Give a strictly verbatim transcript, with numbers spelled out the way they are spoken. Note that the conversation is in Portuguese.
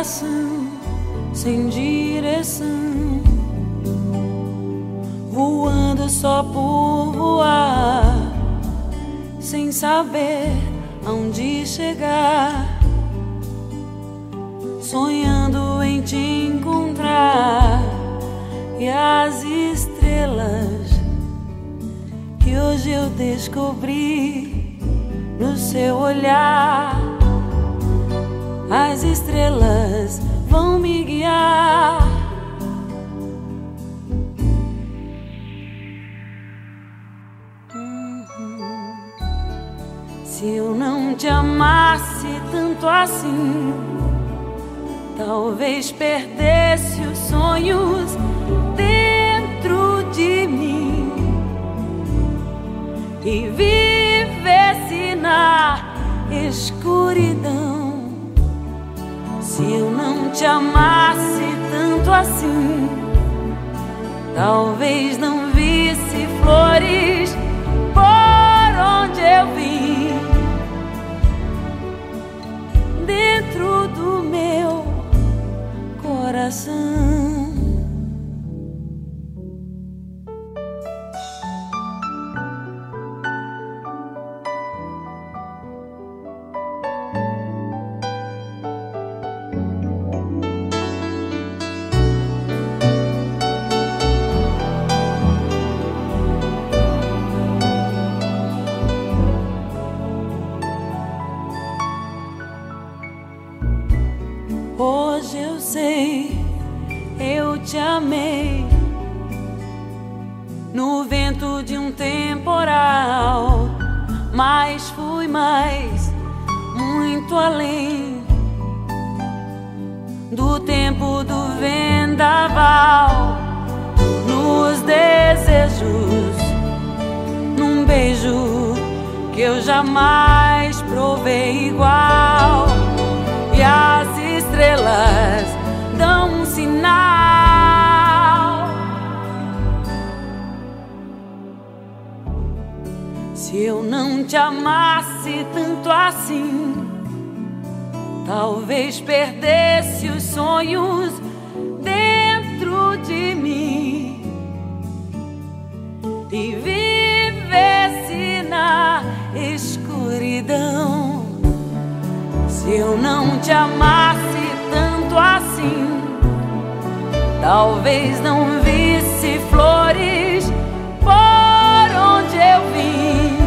coração sem direção, voando só por voar, sem saber aonde chegar, sonhando em te encontrar. E as estrelas que hoje eu descobri no seu olhar, as estrelas vão me guiar. Uhum. Se eu não te amasse tanto assim, talvez perdesse os sonhos dentro de mim e vivesse na escuridão. Se eu não te amasse tanto assim, talvez não visse flores por onde eu vim, dentro do meu coração. Hoje eu sei, eu te amei no vento de um temporal, mas fui mais, muito além do tempo do vendaval, nos desejos, num beijo que eu jamais provei igual. E as estrelas dão um sinal. Se eu não te amasse tanto assim, talvez perdesse os sonhos dentro de mim e vivesse na escuridão. Se eu não te amasse tanto assim, talvez não visse flores por onde eu vim,